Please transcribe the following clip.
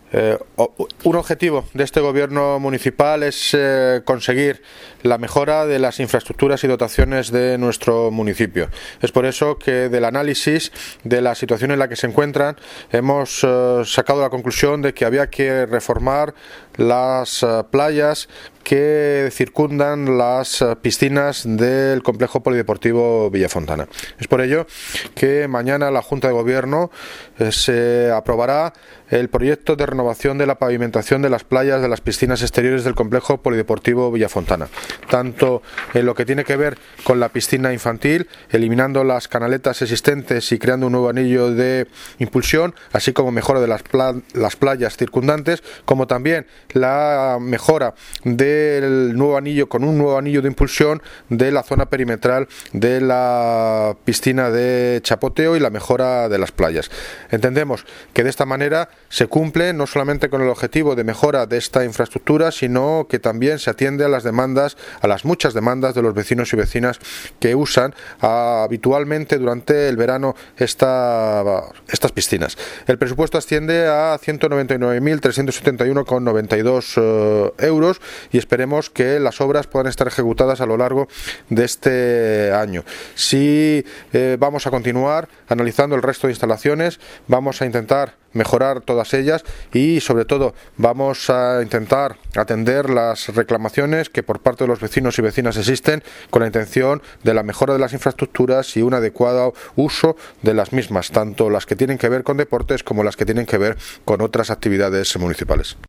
Un objetivo de este gobierno municipal es conseguir la mejora de las infraestructuras y dotaciones de nuestro municipio. Es por eso que del análisis de la situación en la que se encuentran hemos sacado la conclusión de que había que reformar las playas que circundan las piscinas del complejo polideportivo Villafontana. Es por ello que mañana la Junta de Gobierno se aprobará el proyecto de renovación de la pavimentación de las playas de las piscinas exteriores del complejo polideportivo Villafontana, tanto en lo que tiene que ver con la piscina infantil, eliminando las canaletas existentes y creando un nuevo anillo de impulsión, así como mejora de las playas circundantes, como también la mejora del nuevo anillo con un nuevo anillo de impulsión de la zona perimetral de la piscina de chapoteo y la mejora de las playas. Entendemos que de esta manera se cumple no solamente con el objetivo de mejora de esta infraestructura, sino que también se atiende a las demandas, a las muchas demandas de los vecinos y vecinas que usan habitualmente durante el verano estas piscinas. El presupuesto asciende a 199.371,92 euros y esperemos que las obras puedan estar ejecutadas a lo largo de este año. Si vamos a continuar analizando el resto de instalaciones, vamos a intentar mejorar todas ellas y sobre todo vamos a intentar atender las reclamaciones que por parte de los vecinos y vecinas existen con la intención de la mejora de las infraestructuras y un adecuado uso de las mismas, tanto las que tienen que ver con deportes como las que tienen que ver con otras actividades municipales.